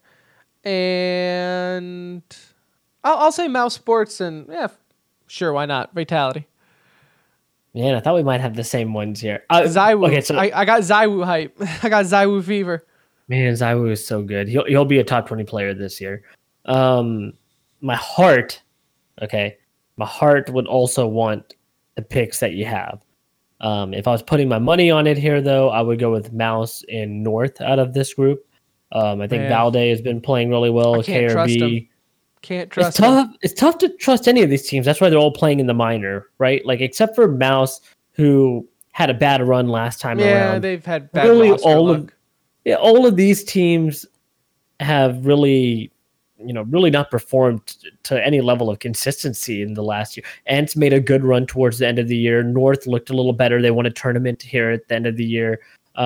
And I'll say Mouse Sports and sure, why not? Vitality. Man, I thought we might have the same ones here. ZywOo. Okay, so I got ZywOo hype. I got ZywOo fever. Man, ZywOo is so good. He'll be a top 20 player this year. My heart would also want the picks that you have. If I was putting my money on it here, though, I would go with Mouse and North out of this group. I think Valde has been playing really well. I can't trust him. Can't trust. It's tough to trust any of these teams. That's why they're all playing in the minor, right? Like except for Mouse, who had a bad run last time around. Yeah, they've had bad luck. All of these teams have really not performed to any level of consistency in the last year. ENCE made a good run towards the end of the year. North looked a little better. They won a tournament here at the end of the year.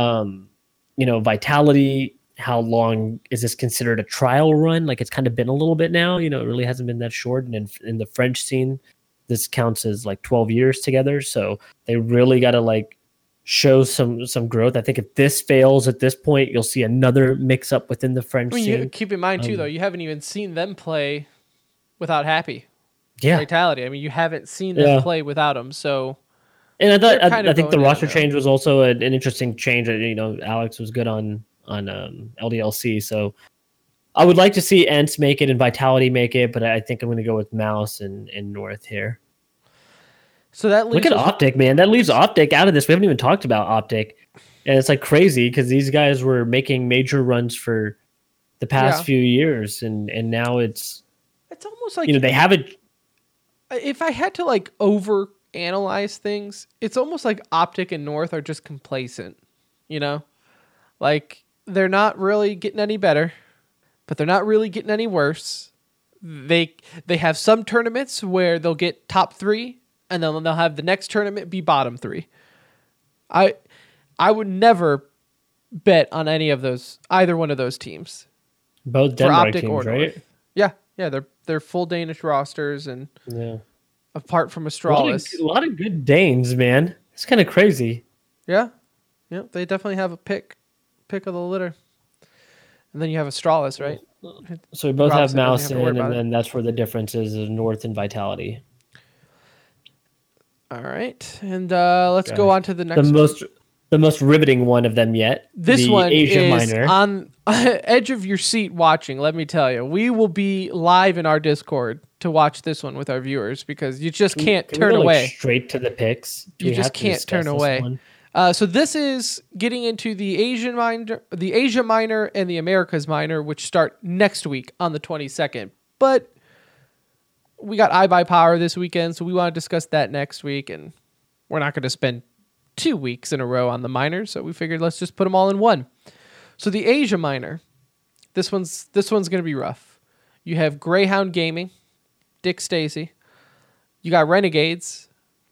Vitality. How long is this considered a trial run? Like it's kind of been a little bit now, it really hasn't been that short. And in the French scene, this counts as like 12 years together. So they really got to like show some growth. I think if this fails at this point, you'll see another mix up within the French scene. Keep in mind too, though, you haven't even seen them play without Happy. Yeah. Vitality. I mean, you haven't seen them play without him. So, and I think the roster change was also an interesting change. Alex was good on LDLC, so I would like to see ENCE make it and Vitality make it, but I think I'm going to go with Mouse and North here. So that look at Optic, man. That leaves Optic out of this. We haven't even talked about Optic, and it's like crazy because these guys were making major runs for the past few years, and now it's almost like they have it. If I had to like over analyze things, it's almost like Optic and North are just complacent, like. They're not really getting any better, but they're not really getting any worse. They have some tournaments where they'll get top 3, and then they'll have the next tournament be bottom 3. I would never bet on either one of those teams. Both Denmark teams, right? North. Yeah, they're full Danish rosters, and apart from A Astralis. lot of good Danes, man. It's kind of crazy. Yeah. Yeah, they definitely have a pick of the litter. And then you have Astralis, right? So we both have Robson doesn't have to worry Mousin, about and it. then that's where the difference is in North and Vitality. All right. And let's go on to the next one. The most riveting one of them yet. This the one Asia is Minor. on edge of your seat watching, let me tell you. We will be live in our Discord to watch this one with our viewers because you just can't Can we turn go, away. Straight to the picks. Do You we just have to can't discuss turn this away. one? So this is getting into the Asia Minor and the Americas Minor, which start next week on the 22nd. But we got iBuyPower this weekend, so we want to discuss that next week, and we're not going to spend 2 weeks in a row on the minors, so we figured let's just put them all in one. So the Asia Minor, this one's going to be rough. You have Greyhound Gaming, Dick Stacy. You got Renegades,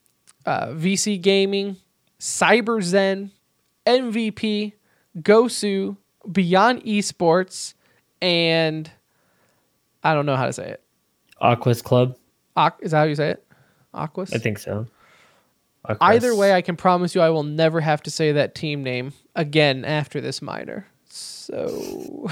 VC Gaming, CyberZen, MVP, Gosu, Beyond Esports, and I don't know how to say it. Aquas Club. Is that how you say it? Aquas? I think so. Aquas. Either way, I can promise you I will never have to say that team name again after this minor. So,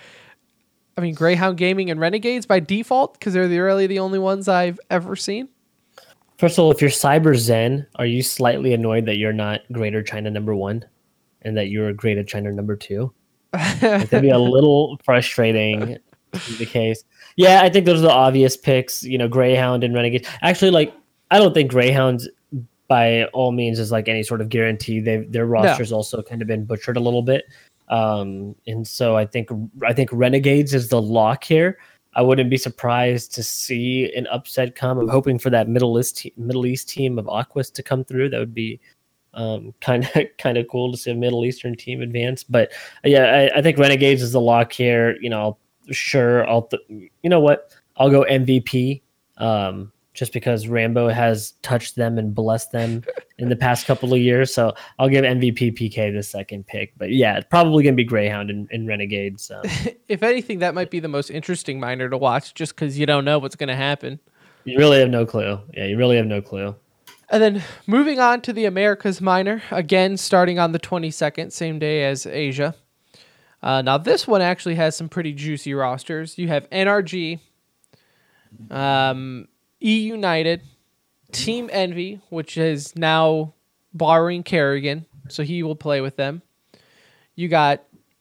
I mean, Greyhound Gaming and Renegades by default, because they're really the only ones I've ever seen. First of all, if you're CyberZen, are you slightly annoyed that you're not Greater China #1 and that you're Greater China #2? It could be a little frustrating to be the case. Yeah, I think those are the obvious picks, Greyhound and Renegade. Actually, I don't think Greyhound's by all means is any sort of guarantee. Their roster's also kind of been butchered a little bit. And so I think Renegades is the lock here. I wouldn't be surprised to see an upset come. I'm hoping for that Middle East team of Aquas to come through. That would be kind of cool to see a Middle Eastern team advance. But yeah, I think Renegades is the lock here. You know what? I'll go MVP. Just because Rambo has touched them and blessed them in the past couple of years. So I'll give MVP PK the second pick. But yeah, it's probably going to be Greyhound and Renegade. So. If anything, that might be the most interesting minor to watch just because you don't know what's going to happen. You really have no clue. Yeah, you really have no clue. And then moving on to the Americas minor, again, starting on the 22nd, same day as Asia. Now, this one actually has some pretty juicy rosters. You have NRG, E United, Team Envy, which is now borrowing Kerrigan, so he will play with them. You got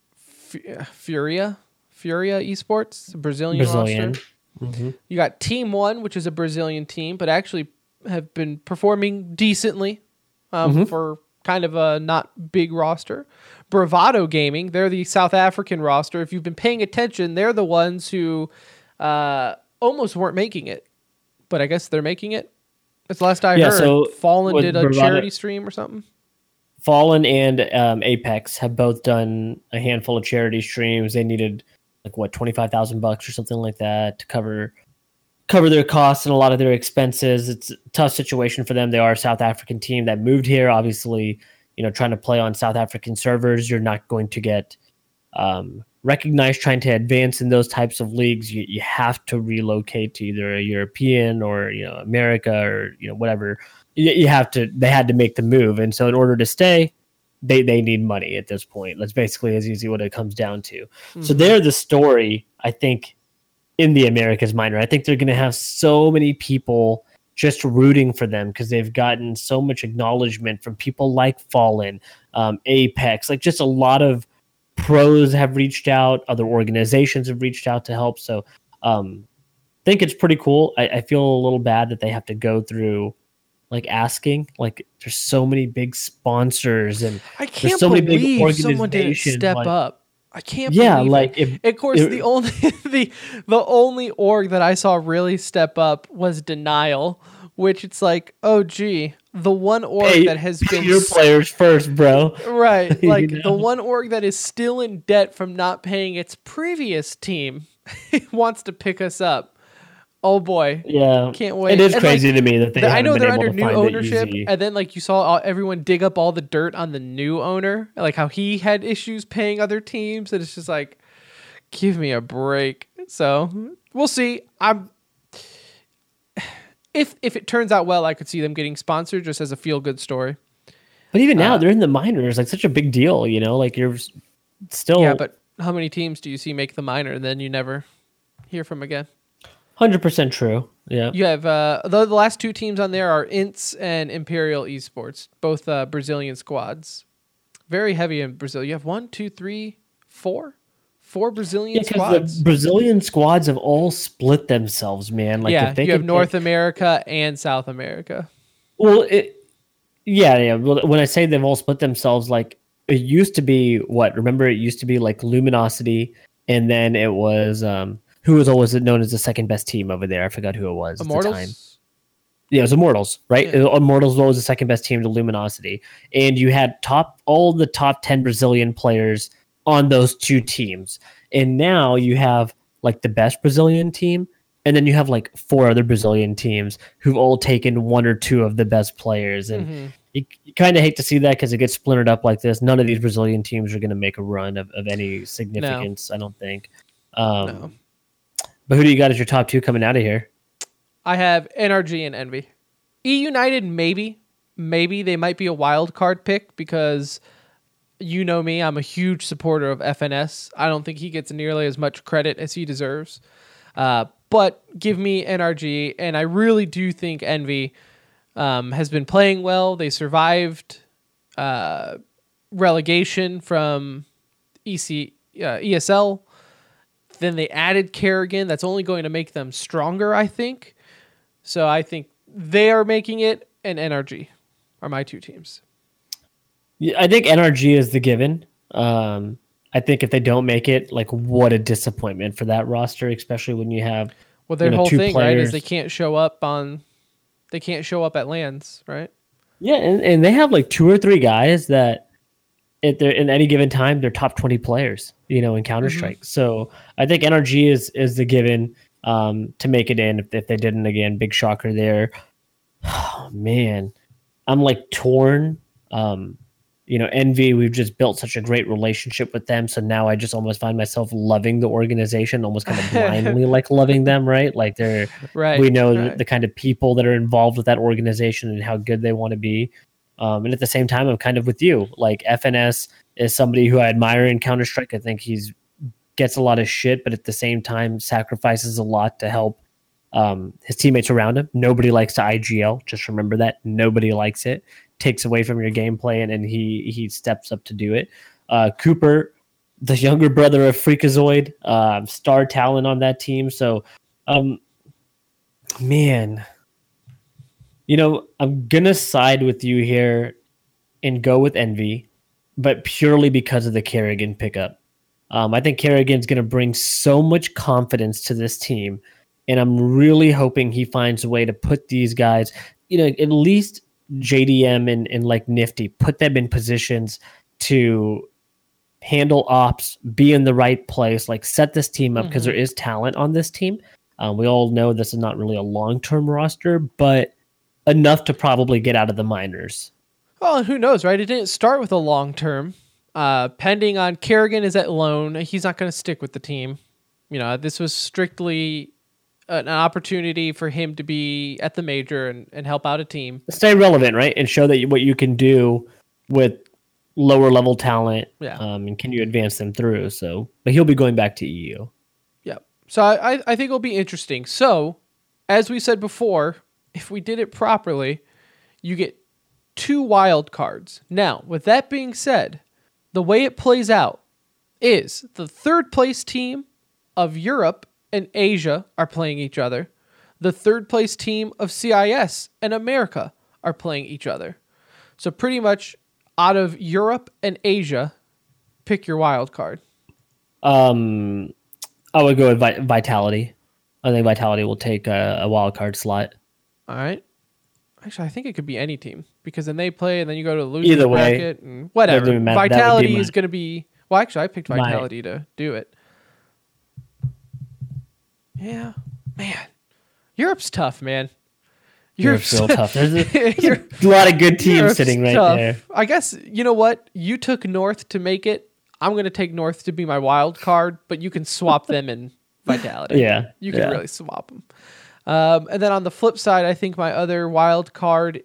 Furia Esports, a Brazilian roster. Mm-hmm. You got Team One, which is a Brazilian team, but actually have been performing decently for kind of a not big roster. Bravado Gaming, they're the South African roster. If you've been paying attention, they're the ones who almost weren't making it. But I guess they're making it. That's the last I heard. So Fallen did a Bravado, charity stream or something. Fallen and Apex have both done a handful of charity streams. They needed $25,000 or something like that to cover their costs and a lot of their expenses. It's a tough situation for them. They are a South African team that moved here. Obviously, trying to play on South African servers, you're not going to get recognized trying to advance in those types of leagues. You have to relocate to either a European or America or whatever. They had to make the move, and so in order to stay, they need money at this point. That's basically as easy what it comes down to. Mm-hmm. So they're the story, I think, in the Americas minor. I think they're going to have so many people just rooting for them because they've gotten so much acknowledgement from people like Fallen, Apex, just a lot of pros have reached out, other organizations have reached out to help. So I think it's pretty cool. I feel a little bad that they have to go through asking. There's so many big sponsors and I can't so many believe big organizations. Someone didn't step up. I can't believe it. Of course, the only the only org that I saw really step up was Denial, which it's oh gee, the one org that has been your players first, bro. Right, the one org that is still in debt from not paying its previous team wants to pick us up. Oh boy, yeah, can't wait. It is crazy to me that they. I know been they're able under to new find ownership, easy. and then you saw everyone dig up all the dirt on the new owner, how he had issues paying other teams, and it's just give me a break. So we'll see. if it turns out well, I could see them getting sponsored just as a feel good story. But even now, they're in the minors, like such a big deal, like you're still. Yeah, but how many teams do you see make the minor and then you never hear from again? 100% true. Yeah. You have the last two teams on there are Ints and Imperial Esports, both Brazilian squads. Very heavy in Brazil. You have 4 Brazilian squads. The Brazilian squads have all split themselves, man. Like, yeah, if they you have North America and South America. Well, yeah. Well, when I say they've all split themselves, like it used to be what? Remember, it used to be like Luminosity, and then it was who was always known as the second best team over there. I forgot who it was Immortals? at the time. Yeah, it was Immortals, right? Yeah. Immortals was the second best team to Luminosity, and you had all the top 10 Brazilian players on those two teams. And now you have like the best Brazilian team, and then you have like 4 other Brazilian teams who've all taken 1 or 2 of the best players. And you kind of hate to see that because it gets splintered up like this. None of these Brazilian teams are going to make a run of any significance, I don't think. No. But who do you got as your top 2 coming out of here? I have NRG and Envy. E United, maybe they might be a wild card pick because you know me, I'm a huge supporter of FNS. I don't think he gets nearly as much credit as he deserves. But give me NRG, and I really do think Envy has been playing well. They survived relegation from ESL. Then they added Kerrigan. That's only going to make them stronger, I think. So I think they are making it, and NRG are my 2 teams. Yeah, I think NRG is the given. I think if they don't make it, like what a disappointment for that roster, especially when you have their whole 2 thing, players. right, is they can't show up at LANs, right? Yeah, and they have like 2 or 3 guys that at in any given time they're top 20 players, in Counter-Strike. So I think NRG is the given to make it in. If they didn't, again, big shocker there. Oh man, I'm like torn. Envy, we've just built such a great relationship with them. So now I just almost find myself loving the organization, almost kind of blindly like loving them, right? Like they're, right. We know the kind of people that are involved with that organization and how good they want to be. And at the same time, I'm kind of with you. Like FNS is somebody who I admire in Counter-Strike. I think gets a lot of shit, but at the same time sacrifices a lot to help his teammates around him. Nobody likes to IGL. Just remember that. Nobody likes it. Takes away from your gameplay, and he steps up to do it. Cooper, the younger brother of Freakazoid, star talent on that team. So, man, I'm going to side with you here and go with Envy, but purely because of the Kerrigan pickup. I think Kerrigan's going to bring so much confidence to this team, and I'm really hoping he finds a way to put these guys, at least JDM and like Nifty, put them in positions to handle ops, be in the right place, like set this team up because there is talent on this team. We all know this is not really a long-term roster, but enough to probably get out of the minors. Well, who knows, right? It didn't start with a long-term. Pending on Kerrigan is at loan. He's not going to stick with the team. This was strictly an opportunity for him to be at the major and help out a team. Stay relevant, right? And show that what you can do with lower level talent. Yeah. And can you advance them through? So, but he'll be going back to EU. Yeah. So I think it'll be interesting. So, as we said before, if we did it properly, you get 2 wild cards. Now, with that being said, the way it plays out is the 3rd place team of Europe and Asia are playing each other. The 3rd place team of CIS and America are playing each other. So pretty much out of Europe and Asia, pick your wild card. I would go with Vitality. I think Vitality will take a wild card slot. All right. Actually, I think it could be any team because then they play and then you go to the loser's bracket and whatever. Vitality is going to be... Well, actually, I picked Vitality to do it. Yeah, man. Europe's tough, man. Europe's real tough. There's a lot of good teams Europe's sitting right tough. There. I guess, you know what? You took North to make it. I'm going to take North to be my wild card, but you can swap them in Vitality. Yeah. You can really swap them. And then on the flip side, I think my other wild card,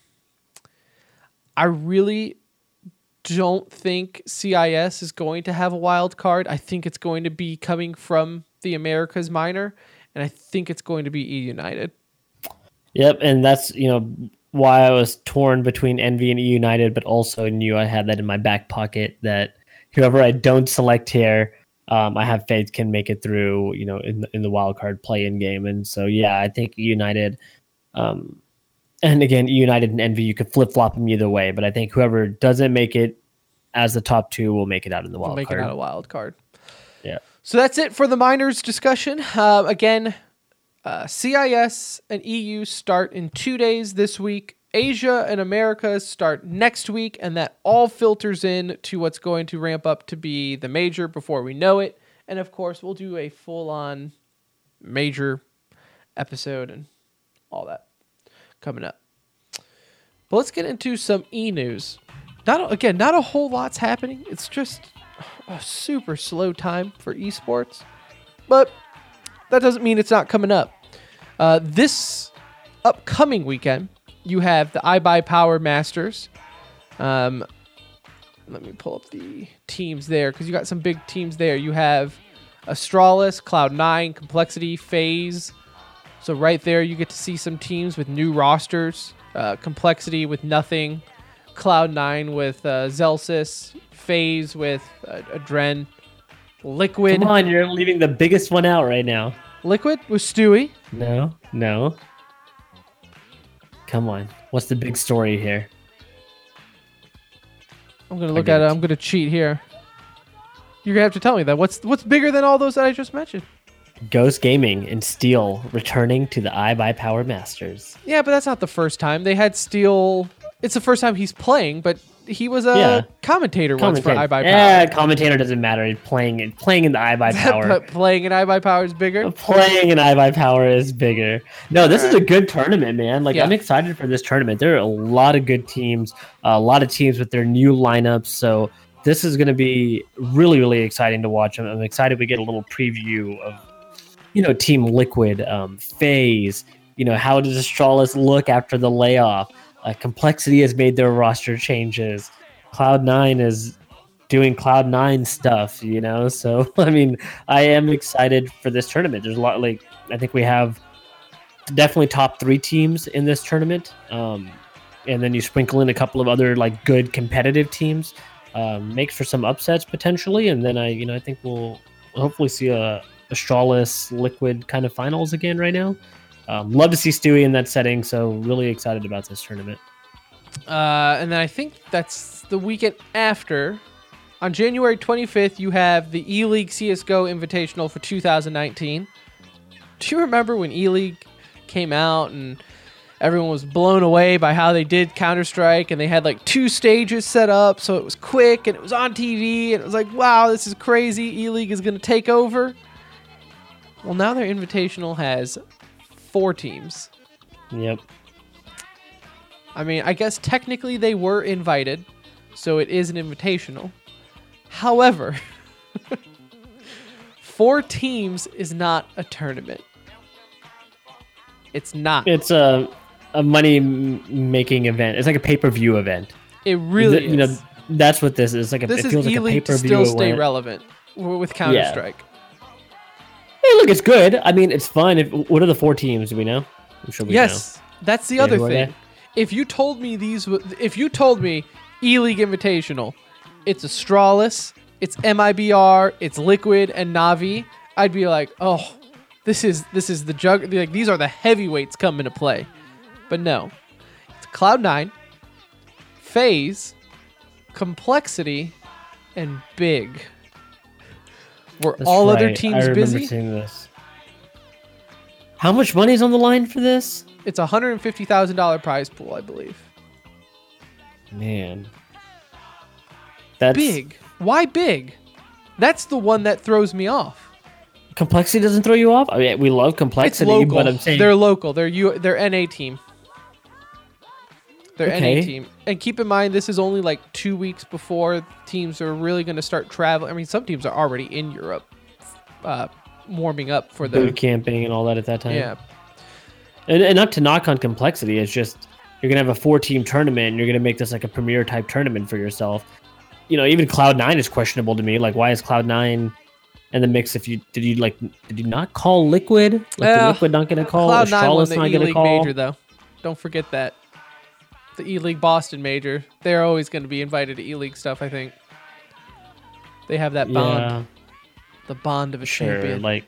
I really don't think CIS is going to have a wild card. I think it's going to be coming from the Americas minor, and I think it's going to be E United. Yep, and that's why I was torn between Envy and E United, but also knew I had that in my back pocket that whoever I don't select here, I have faith can make it through, in the wild card play-in game. And so, yeah, I think E United, and again, E United and Envy, you could flip-flop them either way, but I think whoever doesn't make it as the top two will make it out in the wild card. Make it out a wild card. Yeah. So that's it for the minors discussion. Again, CIS and EU start in 2 days this week. Asia and America start next week, and that all filters in to what's going to ramp up to be the major before we know it. And of course, we'll do a full-on major episode and all that coming up. But let's get into some e-news. Not a whole lot's happening. It's just a super slow time for esports. But that doesn't mean it's not coming up. This upcoming weekend, you have the iBuyPower Masters. Let me pull up the teams there because you got some big teams there. You have Astralis, Cloud9, Complexity, FaZe. So right there, you get to see some teams with new rosters. Complexity with nothing. Cloud9 with Zelsis. FaZe with Adren. Liquid. Come on, you're leaving the biggest one out right now. Liquid with Stewie. No. Come on. What's the big story here? I'm going to look at it. I'm going to cheat here. You're going to have to tell me that. What's bigger than all those that I just mentioned? Ghost Gaming and Steel returning to the iBuyPower Masters. Yeah, but that's not the first time. They had Steel. It's the first time he's playing, but he was a commentator once for iBuyPower. Yeah, commentator doesn't matter. He's playing in the iBuyPower. But playing in iBuyPower is bigger? Playing in iBuyPower is bigger. No, this is a good tournament, man. I'm excited for this tournament. There are a lot of good teams, a lot of teams with their new lineups. So this is going to be really, really exciting to watch. I'm excited we get a little preview of, Team Liquid, FaZe. How does Astralis look after the layoff? Complexity has made their roster changes. Cloud9 is doing Cloud9 stuff, So, I am excited for this tournament. There's a lot, I think we have definitely top 3 teams in this tournament. And then you sprinkle in a couple of other, good competitive teams. Makes for some upsets potentially. And then I think we'll hopefully see a Astralis Liquid kind of finals again right now. Love to see Stewie in that setting, so really excited about this tournament. And then I think that's the weekend after. On January 25th, you have the E-League CSGO Invitational for 2019. Do you remember when E-League came out and everyone was blown away by how they did Counter-Strike, and they had 2 stages set up, so it was quick, and it was on TV, and it was like, wow, this is crazy. E-League is going to take over. Well, now their Invitational has 4 teams. Yep. I guess technically they were invited, so it is an invitational. However, 4 teams is not a tournament. It's not. It's a money-making event. It's like a pay-per-view event. It really is. That's what this is. It feels like a pay-per-view to still event. Stay relevant with Counter-Strike. Yeah. Hey, look, it's good. It's fun. What are the 4 teams? Do we know? I'm sure we know. That's the other thing. If you told me E-League Invitational, it's Astralis, it's MIBR, it's Liquid, and Navi, I'd be like, oh, this is the jug. These are the heavyweights coming to play. But no, it's Cloud9, FaZe, Complexity, and Big. Were all other teams busy? Seeing this. How much money is on the line for this? It's a $150,000 prize pool, I believe. Man. That's big. Why big? That's the one that throws me off. Complexity doesn't throw you off? We love Complexity, it's local. But I'm saying they're local. They're NA team. They're NA team. And keep in mind, this is only 2 weeks before teams are really going to start traveling. Some teams are already in Europe, warming up for the boot camping and all that at that time. Yeah. And not to knock on complexity, it's just you're gonna have a 4-team tournament and you're gonna make this like a premier type tournament for yourself. You know, even Cloud9 is questionable to me. Like, why is Cloud9 in the mix? Did you not call Liquid? Like, the Liquid not gonna call? Cloud9 won Astralis the not E-League gonna call? major, though. Don't forget that. The E-League Boston major. They're always going to be invited to E-League stuff, I think. They have that bond. Yeah, The bond of a sure. champion. Like,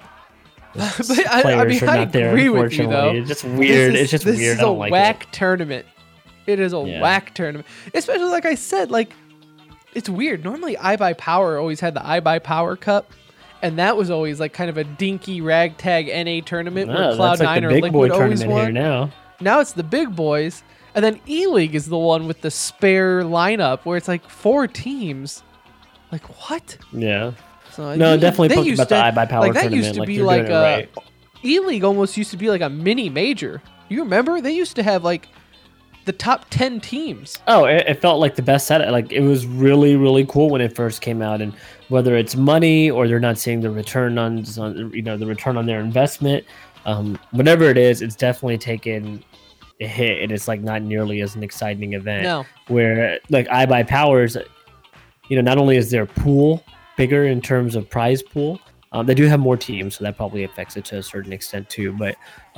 But players I mean, are I not there, agree with you, though. unfortunately. It's just weird. It's just this weird. is I a don't like whack tournament. It is a Yeah. whack tournament. Especially, like I said, like, it's weird. Normally, iBuyPower always had the iBuyPower Cup. And that was always like kind of a dinky ragtag NA tournament where No, that's Cloud9 like the or big boy Liquid always tournament won. here now. Now it's the big boys. And then E-League is the one with the spare lineup where it's like 4 teams. Like, what? Yeah. So No, definitely they pumped used about the to- iBuyPower like, that tournament. used to Like, be you're like doing it right. E-League almost used to be like a mini major. You remember? They used to have like the top 10 teams. Oh, it felt like the best set. Like, it was really, really cool when it first came out. And whether it's money or they're not seeing the return on the return on their investment, whatever it is, it's definitely taken a hit, and it's like not nearly as an exciting event. No. Where like iBuyPowers, not only is their pool bigger in terms of prize pool, they do have more teams, so that probably affects it to a certain extent too. But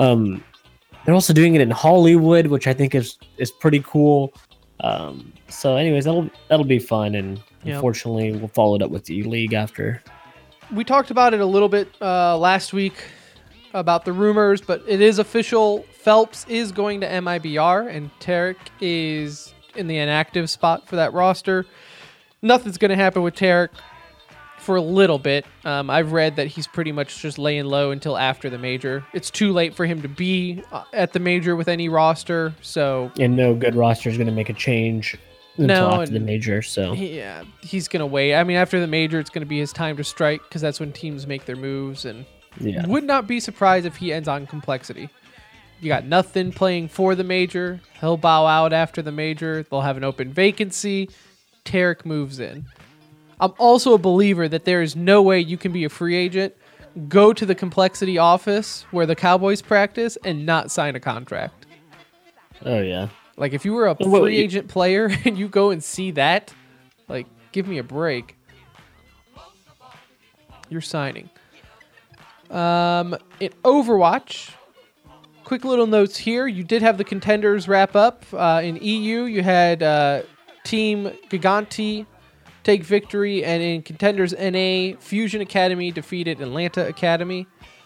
they're also doing it in Hollywood, which I think is pretty cool. So, anyways, that'll be fun, and Yep. unfortunately, we'll follow it up with the league after. We talked about it a little bit last week about the rumors, but it is official. Phelps is going to MIBR, and Tarek is in the inactive spot for that roster. Nothing's going to happen with Tarek for a little bit. I've read that he's pretty much just laying low until after the major. It's too late for him to be at the major with any roster, so... And no good roster is going to make a change until after the and- major, so... Yeah, he's going to wait. I mean, after the major, it's going to be his time to strike, because that's when teams make their moves, and Yeah. would not be surprised if he ends on complexity. You got nothing playing for the major. He'll bow out after the major. They'll have an open vacancy. Tarek moves in. I'm also a believer that there is no way you can be a free agent, go to the complexity office where the Cowboys practice, and not sign a contract. Oh, yeah. Like, if you were a Well, free agent player and you go and see that, like, give me a break. You're signing. In Overwatch, quick little notes here. You did have the contenders wrap up. In EU, you had Team Giganti take victory, and in contenders NA, Fusion Academy defeated Atlanta Academy.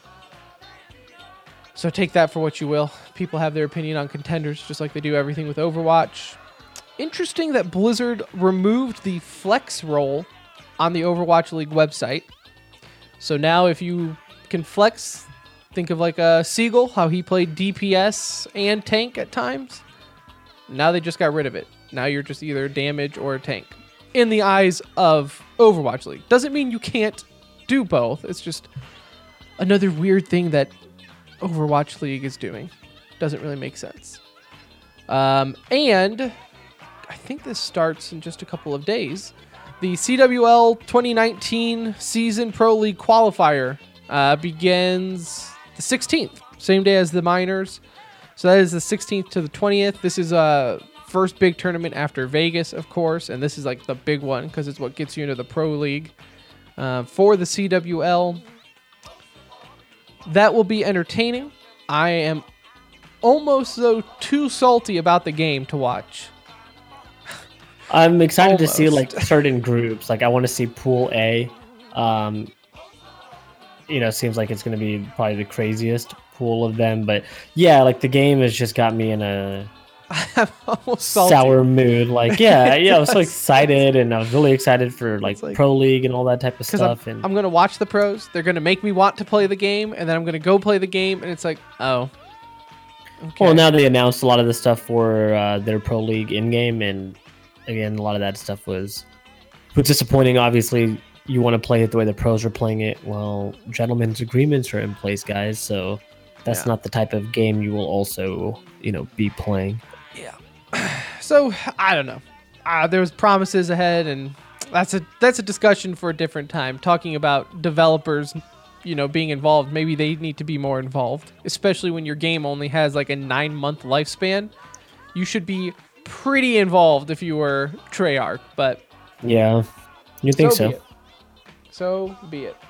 So take that for what you will. People have their opinion on contenders, just like they do everything with Overwatch. Interesting that Blizzard removed the flex role on the Overwatch League website. So now if you can flex, think of like a Seagull, how he played DPS and tank at times. Now they just got rid of it. Now you're just either damage or a tank in the eyes of Overwatch League. Doesn't mean you can't do both. It's just another weird thing that Overwatch League is doing. Doesn't really make sense. And I think this starts in just a couple of days. The CWL 2019 Season Pro League Qualifier begins the 16th, same day as the minors. So that is the 16th to the 20th. This is first big tournament after Vegas, of course, and this is like the big one because it's what gets you into the Pro League for the CWL. That will be entertaining. I am almost, though, too salty about the game to watch. I'm excited to see Almost. like certain groups. Like I want to see Pool A. Seems like it's going to be probably the craziest pool of them. But yeah, like the game has just got me in a I'm almost salty. sour mood. Like yeah, I was so does. excited, and I was really excited for like like- Pro League and all that type of Because stuff. I'm going to watch the pros. They're going to make me want to play the game, and then I'm going to go play the game, and it's like, oh. Okay. Well, now they announced a lot of the stuff for their Pro League in-game, and again, a lot of that stuff was disappointing. Obviously, you want to play it the way the pros are playing it. Well, gentlemen's agreements are in place, guys, so that's Yeah. not the type of game you will also, be playing. So, I don't know. There's promises ahead, and that's a discussion for a different time, talking about developers being involved, maybe they need to be more involved, especially when your game only has like a 9-month lifespan. You should be pretty involved if you were Treyarch, but Yeah, you think so so? be it. So be it.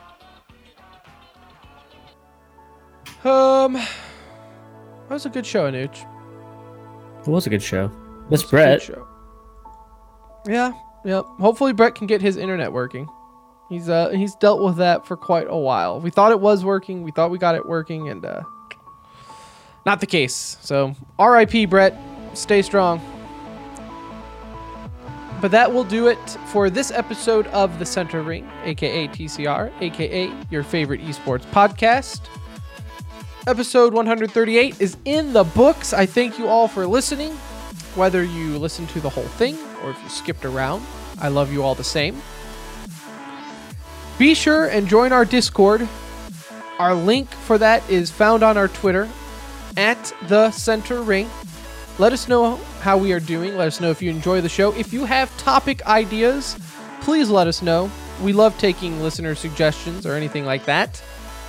That was a good show, Anuj. It was a good show. Miss Good Brett. show. Yeah. Hopefully Brett can get his internet working. He's dealt with that for quite a while. We thought it was working. We thought we got it working, and not the case. So R.I.P. Brett. Stay strong. But that will do it for this episode of The Center Ring, aka TCR, aka your favorite esports podcast. Episode 138 is in the books. I thank you all for listening, whether you listened to the whole thing or if you skipped around. I love you all the same. Be sure and join our Discord. Our link for that is found on our Twitter, @TheCenterRing. Let us know how we are doing. Let us know if you enjoy the show. If you have topic ideas, please let us know. We love taking listener suggestions or anything like that.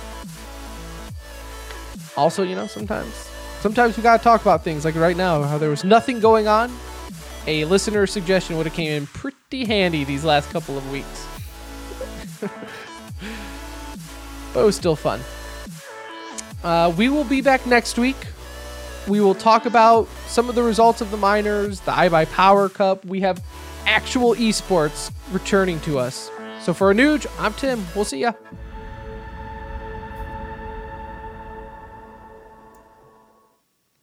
Also, sometimes we gotta talk about things like right now, how there was nothing going on. A listener suggestion would have came in pretty handy these last couple of weeks. But it was still fun. We will be back next week. We will talk about some of the results of the minors, the iBuy Power Cup. We have actual esports returning to us. So for Anuj, I'm Tim. We'll see ya.